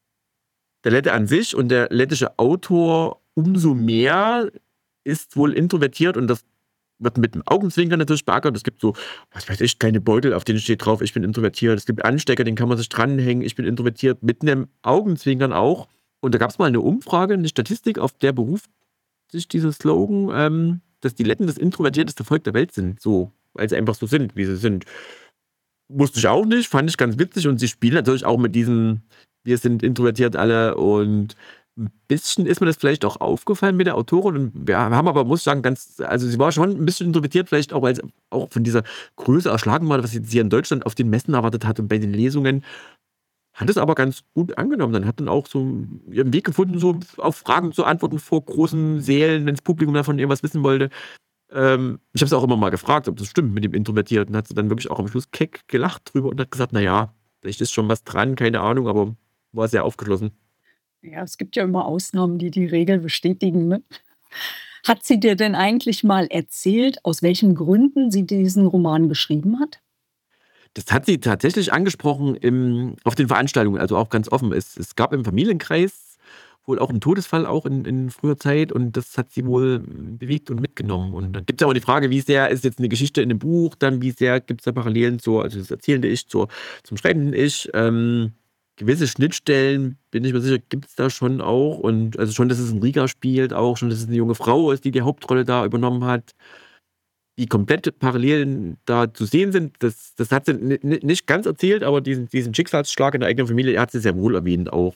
Der Lette an sich und der lettische Autor umso mehr ist wohl introvertiert und das wird mit dem Augenzwinkern natürlich beackert. Es gibt so, was weiß ich, kleine Beutel, auf denen steht drauf, ich bin introvertiert. Es gibt Anstecker, den kann man sich dranhängen, ich bin introvertiert, mit einem Augenzwinkern auch. Und da gab es mal eine Umfrage, eine Statistik, auf der beruft sich dieser Slogan, dass die Letten das introvertierteste Volk der Welt sind. So, weil sie einfach so sind, wie sie sind. Wusste ich auch nicht, fand ich ganz witzig und sie spielen natürlich auch mit diesem, wir sind introvertiert alle und ein bisschen ist mir das vielleicht auch aufgefallen mit der Autorin und wir haben aber, muss ich sagen, also sie war schon ein bisschen introvertiert, vielleicht auch, weil sie auch von dieser Größe erschlagen war, was sie hier in Deutschland auf den Messen erwartet hat und bei den Lesungen, hat es aber ganz gut angenommen. Dann hat dann auch so ihren Weg gefunden, so auf Fragen zu antworten vor großen Sälen, wenn das Publikum davon irgendwas wissen wollte. Ich habe es auch immer mal gefragt, ob das stimmt mit dem Introvertierten. Hat sie dann wirklich auch am Schluss keck gelacht drüber und hat gesagt, naja, vielleicht ist schon was dran, keine Ahnung, aber war sehr aufgeschlossen. Ja, es gibt ja immer Ausnahmen, die die Regel bestätigen, ne? Hat sie dir denn eigentlich mal erzählt, aus welchen Gründen sie diesen Roman geschrieben hat? Das hat sie tatsächlich angesprochen auf den Veranstaltungen, also auch ganz offen. Es gab im Familienkreis wohl auch einen Todesfall auch in früher Zeit und das hat sie wohl bewegt und mitgenommen. Und dann gibt es ja auch die Frage, wie sehr ist jetzt eine Geschichte in einem Buch, dann wie sehr gibt es da Parallelen also das erzählende Ich zum schreibenden Ich. Gewisse Schnittstellen, bin ich mir sicher, gibt es da schon auch. Und also schon, dass es in Riga spielt, auch schon, dass es eine junge Frau ist, die die Hauptrolle da übernommen hat. Wie komplette Parallelen da zu sehen sind, das hat sie nicht ganz erzählt, aber diesen Schicksalsschlag in der eigenen Familie hat sie sehr wohl erwähnt auch.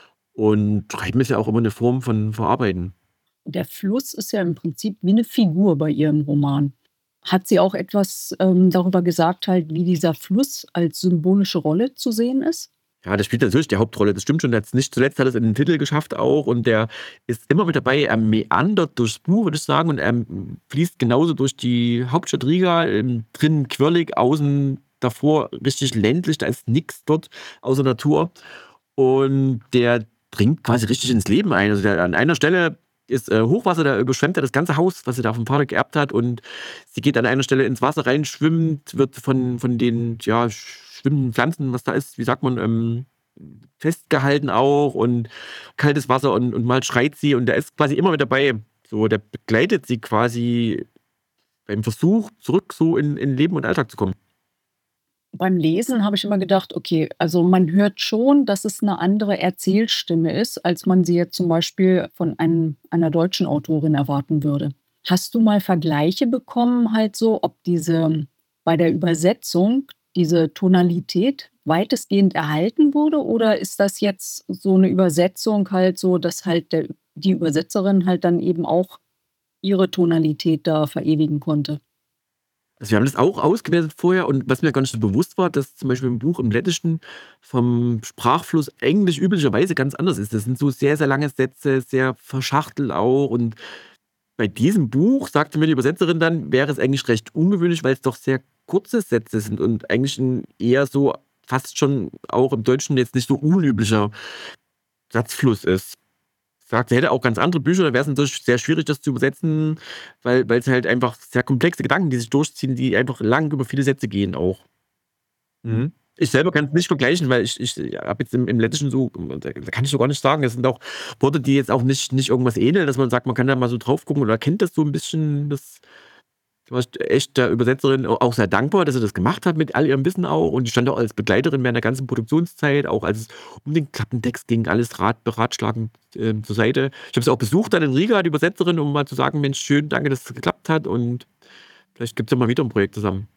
Und Schreiben ist ja auch immer eine Form von Verarbeiten. Der Fluss ist ja im Prinzip wie eine Figur bei ihrem Roman. Hat sie auch etwas darüber gesagt, halt, wie dieser Fluss als symbolische Rolle zu sehen ist? Ja, der spielt natürlich die Hauptrolle, das stimmt schon. Jetzt nicht zuletzt hat er es in den Titel geschafft auch und der ist immer mit dabei. Er meandert durchs Buch, würde ich sagen, und er fließt genauso durch die Hauptstadt Riga, drinnen quirlig, außen davor richtig ländlich, da ist nichts dort außer Natur. Und der dringt quasi richtig ins Leben ein. Also an einer Stelle ist Hochwasser, da überschwemmt er das ganze Haus, was sie da vom Vater geerbt hat. Und sie geht an einer Stelle ins Wasser rein, schwimmt, wird von den schwimmenden Pflanzen, was da ist, wie sagt man, festgehalten auch und kaltes Wasser und mal schreit sie und der ist quasi immer mit dabei. So, der begleitet sie quasi beim Versuch, zurück so in Leben und Alltag zu kommen. Beim Lesen habe ich immer gedacht, okay, also man hört schon, dass es eine andere Erzählstimme ist, als man sie jetzt zum Beispiel von einer deutschen Autorin erwarten würde. Hast du mal Vergleiche bekommen, halt so, ob bei der Übersetzung diese Tonalität weitestgehend erhalten wurde oder ist das jetzt so eine Übersetzung halt so, dass halt die Übersetzerin halt dann eben auch ihre Tonalität da verewigen konnte? Also wir haben das auch ausgewertet vorher und was mir gar nicht so bewusst war, dass zum Beispiel im Buch im Lettischen vom Sprachfluss Englisch üblicherweise ganz anders ist. Das sind so sehr, sehr lange Sätze, sehr verschachtelt auch. Und bei diesem Buch, sagte mir die Übersetzerin dann, wäre es eigentlich recht ungewöhnlich, weil es doch sehr kurze Sätze sind und eigentlich ein eher so fast schon auch im Deutschen jetzt nicht so unüblicher Satzfluss ist. Sagt, er hätte auch ganz andere Bücher, da wäre es natürlich sehr schwierig, das zu übersetzen, weil es halt einfach sehr komplexe Gedanken, die sich durchziehen, die einfach lang über viele Sätze gehen auch. Mhm. Ich selber kann es nicht vergleichen, weil ich habe jetzt im Lettischen so, da kann ich so gar nicht sagen, es sind auch Worte, die jetzt auch nicht irgendwas ähneln, dass man sagt, man kann da mal so drauf gucken oder kennt das so ein bisschen, das war ich echt der Übersetzerin auch sehr dankbar, dass sie das gemacht hat mit all ihrem Wissen auch. Und die stand auch als Begleiterin während der ganzen Produktionszeit, auch als es um den Klappentext ging, alles beratschlagend zur Seite. Ich habe sie auch besucht dann in Riga, die Übersetzerin, um mal zu sagen, Mensch, schön, danke, dass es geklappt hat. Und vielleicht gibt es ja mal wieder ein Projekt zusammen.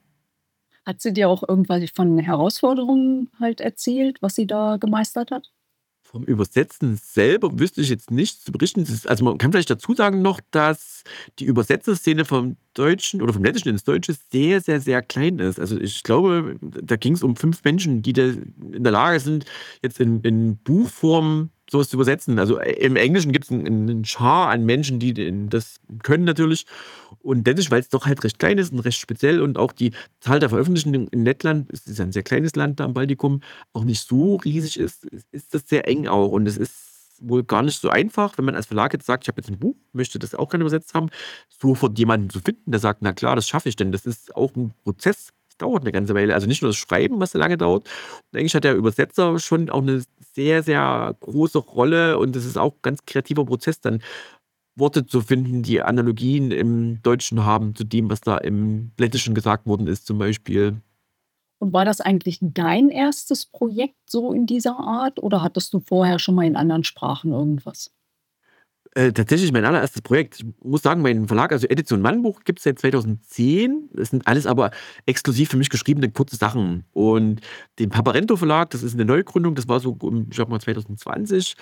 Hat sie dir auch irgendwelche von Herausforderungen halt erzählt, was sie da gemeistert hat? Vom Übersetzen selber wüsste ich jetzt nichts zu berichten. Also man kann vielleicht dazu sagen noch, dass die Übersetzerszene vom Deutschen oder vom Lettischen ins Deutsche sehr, sehr, sehr klein ist. Also ich glaube, da ging es um 5 Menschen, die da in der Lage sind, jetzt in Buchform sowas zu übersetzen. Also im Englischen gibt es einen Schar an Menschen, die das können natürlich. Und Lettisch, weil es doch halt recht klein ist und recht speziell und auch die Zahl der Veröffentlichten in Lettland, es ist ein sehr kleines Land da am Baltikum, auch nicht so riesig ist das sehr eng auch. Und es ist wohl gar nicht so einfach, wenn man als Verlag jetzt sagt, ich habe jetzt ein Buch, möchte das auch gerne übersetzt haben, sofort jemanden zu finden, der sagt, na klar, das schaffe ich, denn das ist auch ein Prozess, das dauert eine ganze Weile. Also nicht nur das Schreiben, was so lange dauert. Und eigentlich hat der Übersetzer schon auch eine sehr, sehr große Rolle und das ist auch ein ganz kreativer Prozess, dann Worte zu finden, die Analogien im Deutschen haben zu dem, was da im Lettischen gesagt worden ist, zum Beispiel. Und war das eigentlich dein erstes Projekt so in dieser Art oder hattest du vorher schon mal in anderen Sprachen irgendwas? Tatsächlich mein allererstes Projekt. Ich muss sagen, mein Verlag, also Edition Mannbuch, gibt es seit 2010. Das sind alles aber exklusiv für mich geschriebene kurze Sachen. Und den Paparento Verlag, das ist eine Neugründung, das war so, ich glaube mal 2020.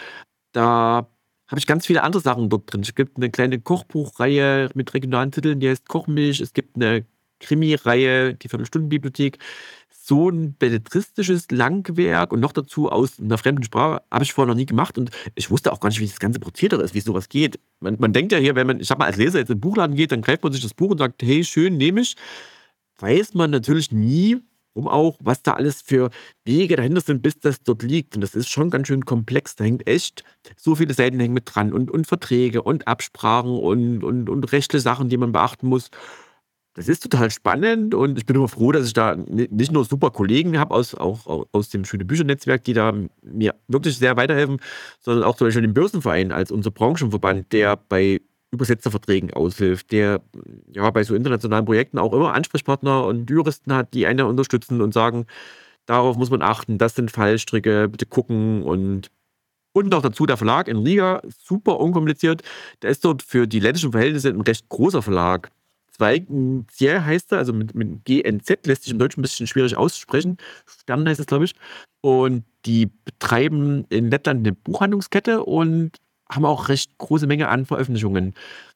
Da habe ich ganz viele andere Sachen dort drin. Es gibt eine kleine Kochbuchreihe mit regionalen Titeln, die heißt Kochmilch. Es gibt eine Krimi-Reihe, die Viertelstundenbibliothek. So ein belletristisches Langwerk und noch dazu aus einer fremden Sprache habe ich vorher noch nie gemacht und ich wusste auch gar nicht, wie das ganze Prozedere ist, wie sowas geht. Man denkt ja hier, wenn man, ich sag mal, als Leser jetzt in den Buchladen geht, dann greift man sich das Buch und sagt, hey, schön, nehme ich. Weiß man natürlich nie, was da alles für Wege dahinter sind, bis das dort liegt. Und das ist schon ganz schön komplex. Da hängt echt so viele Seiten hängen mit dran und Verträge und Absprachen und rechtliche Sachen, die man beachten muss. Das ist total spannend und ich bin immer froh, dass ich da nicht nur super Kollegen habe, auch aus dem Schöne Bücher-Netzwerk, die da mir wirklich sehr weiterhelfen, sondern auch zum Beispiel den Börsenverein als unser Branchenverband, der bei Übersetzerverträgen aushilft, der ja bei so internationalen Projekten auch immer Ansprechpartner und Juristen hat, die einen unterstützen und sagen, darauf muss man achten, das sind Fallstricke, bitte gucken und noch dazu der Verlag in Riga, super unkompliziert. Der ist dort für die lettischen Verhältnisse ein recht großer Verlag. Zweigenzier heißt er, also mit GNZ, lässt sich im Deutschen ein bisschen schwierig aussprechen. Stern heißt es, glaube ich. Und die betreiben in Lettland eine Buchhandlungskette und haben auch recht große Menge an Veröffentlichungen.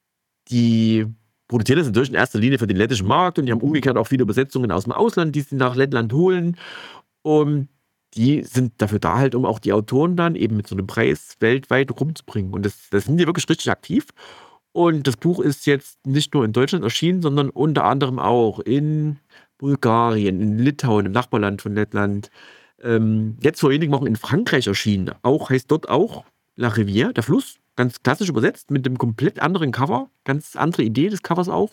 Die produzieren das natürlich in erster Linie für den lettischen Markt und die haben umgekehrt auch viele Übersetzungen aus dem Ausland, die sie nach Lettland holen. Und die sind dafür da halt, um auch die Autoren dann eben mit so einem Preis weltweit rumzubringen. Und das sind die wirklich richtig aktiv. Und das Buch ist jetzt nicht nur in Deutschland erschienen, sondern unter anderem auch in Bulgarien, in Litauen, im Nachbarland von Lettland. Jetzt vor wenigen Wochen in Frankreich erschienen. Auch heißt dort auch La Rivière, der Fluss. Ganz klassisch übersetzt, mit einem komplett anderen Cover. Ganz andere Idee des Covers auch.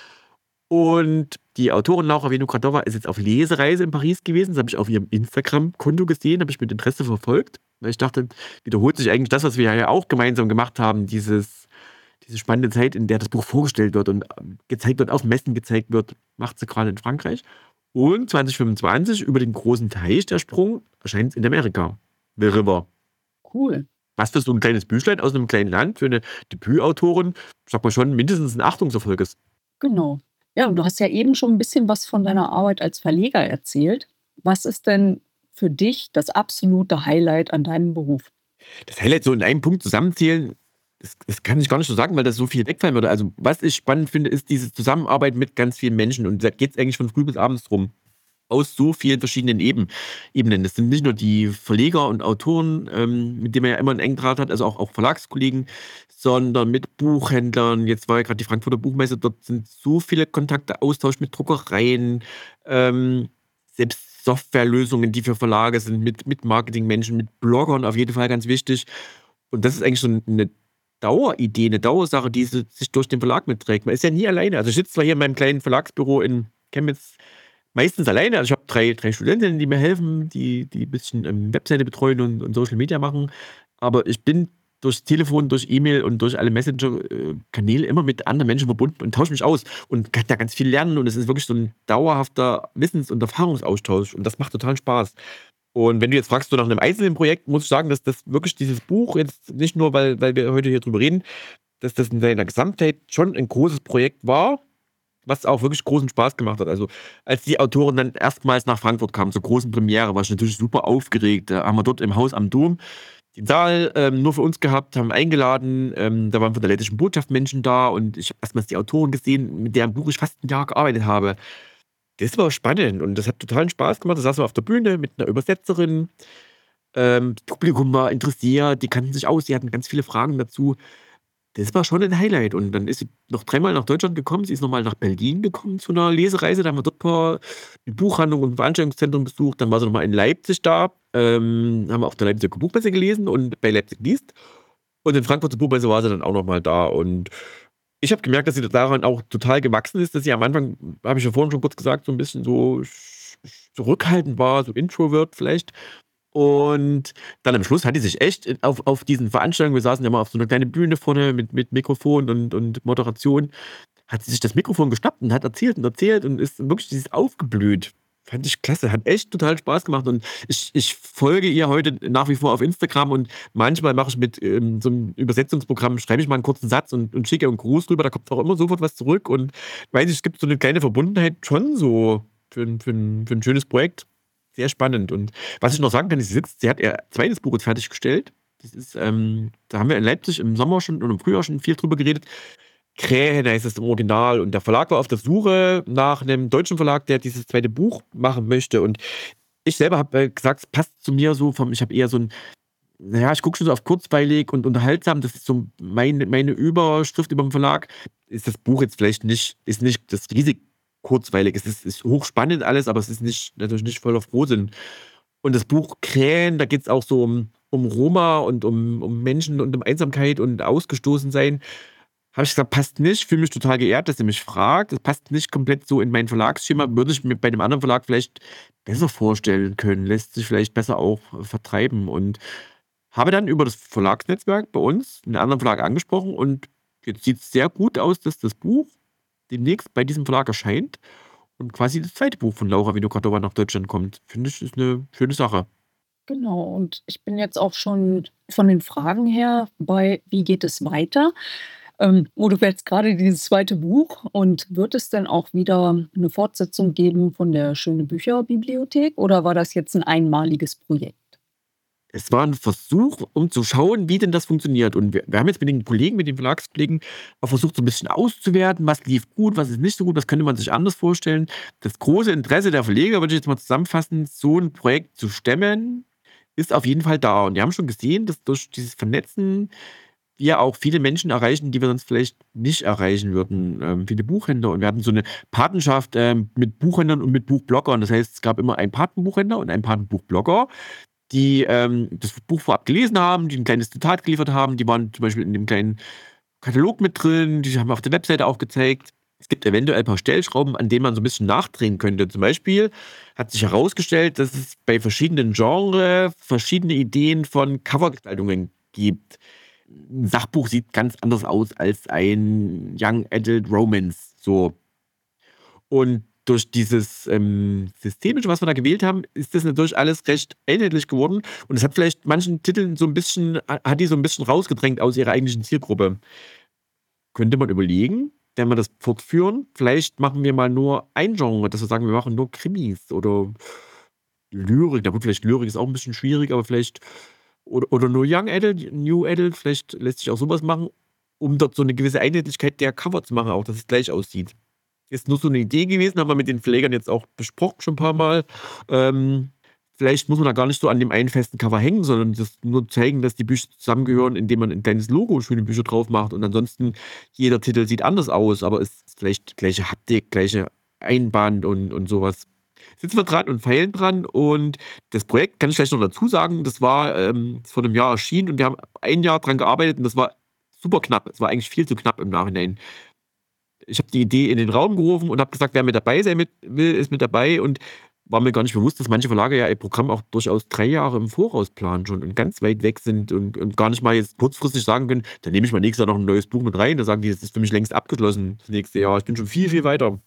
Und die Autorin Laura Vinogradova ist jetzt auf Lesereise in Paris gewesen. Das habe ich auf ihrem Instagram-Konto gesehen, habe ich mit Interesse verfolgt. Weil ich dachte, wiederholt sich eigentlich das, was wir ja auch gemeinsam gemacht haben, diese spannende Zeit, in der das Buch vorgestellt wird und gezeigt wird, auf Messen gezeigt wird, macht sie gerade in Frankreich. Und 2025 über den großen Teich, der Sprung, erscheint es in Amerika. The River. Cool. Was für so ein kleines Büchlein aus einem kleinen Land für eine Debütautorin, sag mal schon, mindestens ein Achtungserfolg ist. Genau. Ja, und du hast ja eben schon ein bisschen was von deiner Arbeit als Verleger erzählt. Was ist denn für dich das absolute Highlight an deinem Beruf? Das Highlight so in einem Punkt zusammenzählen, das kann ich gar nicht so sagen, weil das so viel wegfallen würde. Also, was ich spannend finde, ist diese Zusammenarbeit mit ganz vielen Menschen. Und da geht es eigentlich von früh bis abends drum. Aus so vielen verschiedenen Ebenen. Das sind nicht nur die Verleger und Autoren, mit denen man ja immer einen engen Draht hat, also auch Verlagskollegen, sondern mit Buchhändlern. Jetzt war ja gerade die Frankfurter Buchmesse, dort sind so viele Kontakte, Austausch mit Druckereien, selbst Softwarelösungen, die für Verlage sind, mit Marketingmenschen, mit Bloggern auf jeden Fall ganz wichtig. Und das ist eigentlich so eine Daueridee, eine Dauersache, die sich durch den Verlag mitträgt. Man ist ja nie alleine. Also ich sitze zwar hier in meinem kleinen Verlagsbüro in Chemnitz meistens alleine. Also ich habe drei Studentinnen, die mir helfen, die ein bisschen Webseite betreuen und Social Media machen. Aber ich bin durch Telefon, durch E-Mail und durch alle Messenger-Kanäle immer mit anderen Menschen verbunden und tausche mich aus und kann da ganz viel lernen. Und es ist wirklich so ein dauerhafter Wissens- und Erfahrungsaustausch. Und das macht total Spaß. Und wenn du jetzt fragst, so nach einem einzelnen Projekt, muss ich sagen, dass das wirklich dieses Buch jetzt nicht nur, weil wir heute hier drüber reden, dass das in seiner Gesamtheit schon ein großes Projekt war, was auch wirklich großen Spaß gemacht hat. Also als die Autorin dann erstmals nach Frankfurt kam, zur großen Premiere, war ich natürlich super aufgeregt. Da haben wir dort im Haus am Dom den Saal nur für uns gehabt, haben eingeladen. Da waren von der lettischen Botschaft Menschen da und ich habe erstmals die Autorin gesehen, mit deren Buch ich fast ein Jahr gearbeitet habe. Das war spannend und das hat totalen Spaß gemacht. Da saßen wir auf der Bühne mit einer Übersetzerin. Das Publikum war interessiert, die kannten sich aus, die hatten ganz viele Fragen dazu. Das war schon ein Highlight. Und dann ist sie noch dreimal nach Deutschland gekommen. Sie ist nochmal nach Berlin gekommen zu einer Lesereise. Da haben wir dort die Buchhandlung und ein Veranstaltungszentrum besucht. Dann war sie nochmal in Leipzig da. Haben wir auf der Leipziger Buchmesse gelesen und bei Leipzig liest. Und in Frankfurt zur Buchmesse war sie dann auch nochmal da. Und ich habe gemerkt, dass sie daran auch total gewachsen ist, dass sie am Anfang, habe ich ja vorhin schon kurz gesagt, so ein bisschen so zurückhaltend war, so Introvert vielleicht. Und dann am Schluss hat die sich echt auf diesen Veranstaltungen, wir saßen ja mal auf so einer kleinen Bühne vorne mit Mikrofon und Moderation, hat sie sich das Mikrofon geschnappt und hat erzählt und ist wirklich dieses aufgeblüht. Fand ich klasse, hat echt total Spaß gemacht und ich folge ihr heute nach wie vor auf Instagram und manchmal mache ich mit so einem Übersetzungsprogramm, schreibe ich mal einen kurzen Satz und schicke ihr einen Gruß rüber, da kommt auch immer sofort was zurück und weiß ich, es gibt so eine kleine Verbundenheit schon so für ein schönes Projekt. Sehr spannend. Und was ich noch sagen kann, sie hat ihr zweites Buch jetzt fertiggestellt. Das ist, da haben wir in Leipzig im Sommer schon und im Frühjahr schon viel drüber geredet. Krähen heißt es im Original. Und der Verlag war auf der Suche nach einem deutschen Verlag, der dieses zweite Buch machen möchte. Und ich selber habe gesagt, es passt zu mir so ich habe eher so ein, naja, ich gucke schon so auf kurzweilig und unterhaltsam. Das ist so meine Überschrift über den Verlag. Ist das Buch jetzt vielleicht nicht, ist nicht das riesig kurzweilig. Es ist hochspannend alles, aber es ist natürlich nicht voll auf Frohsinn. Und das Buch Krähen, da geht es auch so um Roma und um Menschen und um Einsamkeit und Ausgestoßensein. Habe ich gesagt, passt nicht. Fühle mich total geehrt, dass ihr mich fragt. Das passt nicht komplett so in mein Verlagsschema. Würde ich mir bei dem anderen Verlag vielleicht besser vorstellen können. Lässt sich vielleicht besser auch vertreiben. Und habe dann über das Verlagsnetzwerk bei uns einen anderen Verlag angesprochen. Und jetzt sieht es sehr gut aus, dass das Buch demnächst bei diesem Verlag erscheint und quasi das zweite Buch von Laura Vinogradova nach Deutschland kommt. Finde ich, ist eine schöne Sache. Genau, und ich bin jetzt auch schon von den Fragen her bei, wie geht es weiter? Wo du jetzt gerade dieses zweite Buch und wird es denn auch wieder eine Fortsetzung geben von der Schöne Bücher Bibliothek oder war das jetzt ein einmaliges Projekt? Es war ein Versuch, um zu schauen, wie denn das funktioniert. Und wir haben jetzt mit den Kollegen, mit den Verlagskollegen auch versucht, so ein bisschen auszuwerten, was lief gut, was ist nicht so gut, was könnte man sich anders vorstellen. Das große Interesse der Verleger, würde ich jetzt mal zusammenfassen, so ein Projekt zu stemmen, ist auf jeden Fall da. Und wir haben schon gesehen, dass durch dieses Vernetzen wir auch viele Menschen erreichen, die wir sonst vielleicht nicht erreichen würden. Viele Buchhändler. Und wir hatten so eine Patenschaft mit Buchhändlern und mit Buchbloggern. Das heißt, es gab immer einen Patenbuchhändler und einen Patenbuchblogger, die das Buch vorab gelesen haben, die ein kleines Zitat geliefert haben. Die waren zum Beispiel in dem kleinen Katalog mit drin, die haben auf der Webseite aufgezeigt. Es gibt eventuell ein paar Stellschrauben, an denen man so ein bisschen nachdrehen könnte. Zum Beispiel hat sich herausgestellt, dass es bei verschiedenen Genres verschiedene Ideen von Covergestaltungen gibt. Ein Sachbuch sieht ganz anders aus als ein Young Adult Romance. So. Und durch dieses Systemische, was wir da gewählt haben, ist das natürlich alles recht einheitlich geworden. Und es hat vielleicht manchen Titeln hat die so ein bisschen rausgedrängt aus ihrer eigentlichen Zielgruppe. Könnte man überlegen, wenn wir das fortführen, vielleicht machen wir mal nur ein Genre, dass wir sagen, wir machen nur Krimis oder Lyrik. Na gut, vielleicht Lyrik ist auch ein bisschen schwierig, aber vielleicht oder nur Young Adult, New Adult, vielleicht lässt sich auch sowas machen, um dort so eine gewisse Einheitlichkeit der Cover zu machen, auch dass es gleich aussieht. Ist nur so eine Idee gewesen, haben wir mit den Verlegern jetzt auch besprochen schon ein paar Mal. Vielleicht muss man da gar nicht so an dem einen festen Cover hängen, sondern das nur zeigen, dass die Bücher zusammengehören, indem man ein kleines Logo schöne Bücher drauf macht und ansonsten jeder Titel sieht anders aus, aber ist vielleicht gleiche Haptik, gleiche Einband und sowas. Sitzen wir dran und feilen dran und das Projekt, kann ich vielleicht noch dazu sagen, das war vor einem Jahr erschienen und wir haben ein Jahr dran gearbeitet und das war super knapp. Es war eigentlich viel zu knapp im Nachhinein. Ich habe die Idee in den Raum gerufen und habe gesagt, wer mit dabei sein will, ist mit dabei und war mir gar nicht bewusst, dass manche Verlage ja ihr Programm auch durchaus 3 Jahre im Voraus planen schon und ganz weit weg sind und gar nicht mal jetzt kurzfristig sagen können, dann nehme ich mal nächstes Jahr noch ein neues Buch mit rein. Da sagen die, das ist für mich längst abgeschlossen das nächste Jahr. Ich bin schon viel, viel weiter.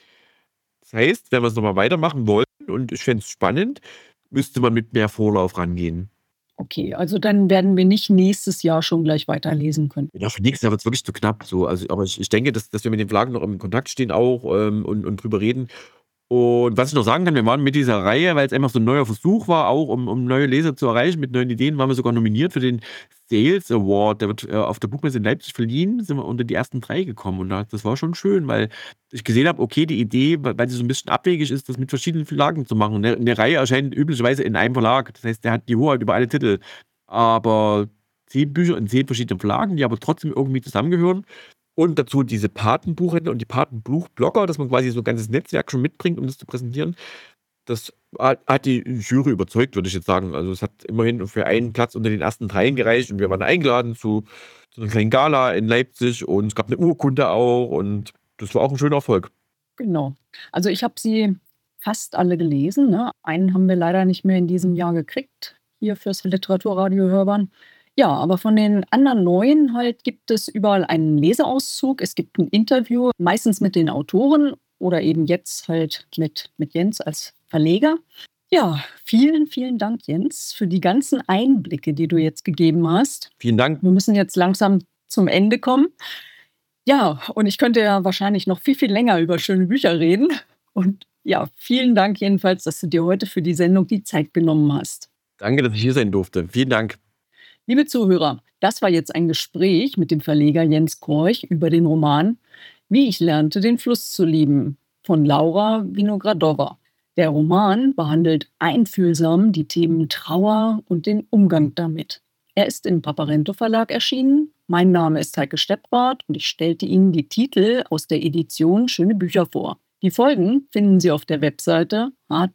Das heißt, wenn wir es nochmal weitermachen wollen und ich fände es spannend, müsste man mit mehr Vorlauf rangehen. Okay, also dann werden wir nicht nächstes Jahr schon gleich weiterlesen können. Ja, für nächstes Jahr wird es wirklich zu knapp. So. Also, aber ich denke, dass wir mit den Verlagen noch im Kontakt stehen auch und drüber reden. Und was ich noch sagen kann, wir waren mit dieser Reihe, weil es einfach so ein neuer Versuch war, auch um neue Leser zu erreichen mit neuen Ideen, waren wir sogar nominiert für den Sales Award. Der wird auf der Buchmesse in Leipzig verliehen, sind wir unter die ersten 3 gekommen. Und das war schon schön, weil ich gesehen habe, okay, die Idee, weil sie so ein bisschen abwegig ist, das mit verschiedenen Verlagen zu machen. Eine Reihe erscheint üblicherweise in einem Verlag. Das heißt, der hat die Hoheit über alle Titel. Aber 10 Bücher in 10 verschiedenen Verlagen, die aber trotzdem irgendwie zusammengehören. Und dazu diese Patenbuchhändler und die Patenbuchblogger, dass man quasi so ein ganzes Netzwerk schon mitbringt, um das zu präsentieren. Das hat die Jury überzeugt, würde ich jetzt sagen. Also es hat immerhin für einen Platz unter den ersten 3 gereicht und wir waren eingeladen zu einer kleinen Gala in Leipzig und es gab eine Urkunde auch und das war auch ein schöner Erfolg. Genau. Also ich habe sie fast alle gelesen. Ne? Einen haben wir leider nicht mehr in diesem Jahr gekriegt, hier fürs Literaturradio Hörbahn. Ja, aber von den anderen neuen halt gibt es überall einen Leseauszug. Es gibt ein Interview, meistens mit den Autoren oder eben jetzt halt mit Jens als Verleger. Ja, vielen, vielen Dank, Jens, für die ganzen Einblicke, die du jetzt gegeben hast. Vielen Dank. Wir müssen jetzt langsam zum Ende kommen. Ja, und ich könnte ja wahrscheinlich noch viel, viel länger über schöne Bücher reden. Und ja, vielen Dank jedenfalls, dass du dir heute für die Sendung die Zeit genommen hast. Danke, dass ich hier sein durfte. Vielen Dank. Liebe Zuhörer, das war jetzt ein Gespräch mit dem Verleger Jens Korch über den Roman Wie ich lernte, den Fluss zu lieben von Laura Vinogradova. Der Roman behandelt einfühlsam die Themen Trauer und den Umgang damit. Er ist im Paparento Verlag erschienen. Mein Name ist Heike Stepprath und ich stellte Ihnen die Titel aus der Edition Schöne Bücher vor. Die Folgen finden Sie auf der Webseite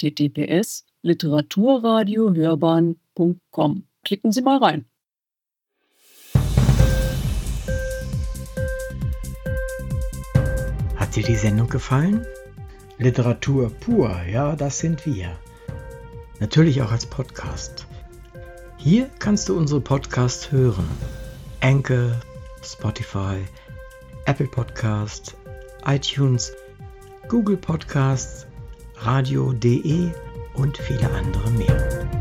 https://literaturradiohörbahn.com. Klicken Sie mal rein. Hat dir die Sendung gefallen? Literatur pur, ja, das sind wir. Natürlich auch als Podcast. Hier kannst du unsere Podcasts hören. Anchor, Spotify, Apple Podcasts, iTunes, Google Podcasts, radio.de und viele andere mehr.